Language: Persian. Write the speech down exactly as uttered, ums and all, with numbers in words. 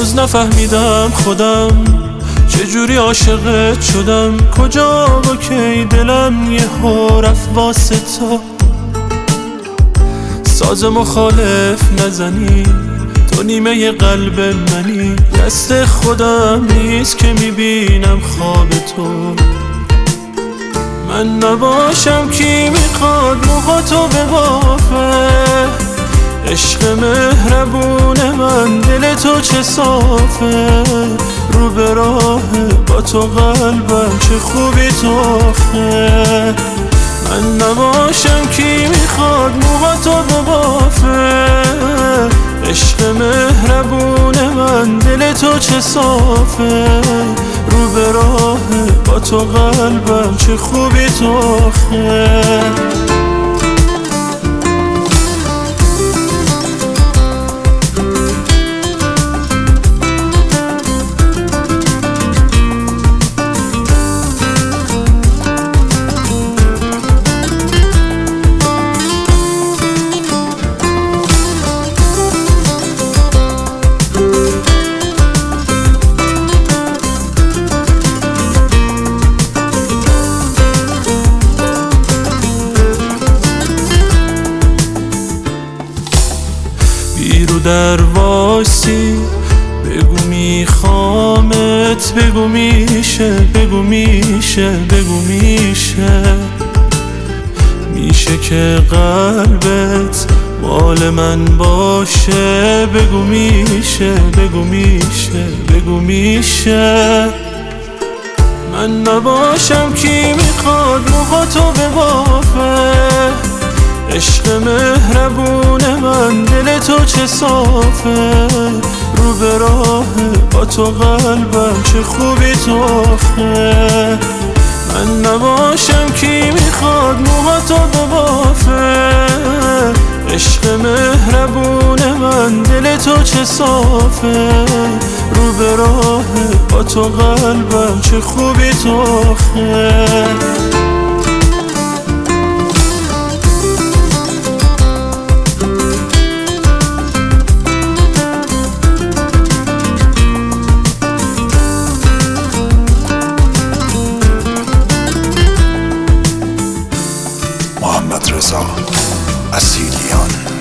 هنوز نفهمیدم خودم چجوری عاشقت شدم، کجا با کی دلم یه ها رفت واسه تو. ساز مخالف نزنی، تو نیمه قلب منی، دست خودم نیست که میبینم خواب تو. من نباشم کی میخواد موهاتو ببافه، عشق مهربون من دل تو چه صافه، رو به راه با تو قلبم چه خوبی تو آخه. من نباشم کی میخواد موهاتو ببافه، عشق مهربون من دل تو چه صافه، رو به راه با تو قلبم چه خوبی تو آخه. بیرو در واسی بگو میخوامت، بگو میشه، بگو میشه، بگو میشه. میشه که قلبت مال من باشه، بگو میشه، بگو میشه، بگو میشه. من نباشم کی میخواد موهاتو ببافه، عشق مهربون من دل تو چه صافه، رو به راه با تو قلبم چه خوبی تو آخه. من نباشم کی میخواد موهاتو ببافه، عشق مهربون من دل تو چه صافه، رو به راه با تو قلبم چه خوبی تو آخه. محمد رضا اصیلیان.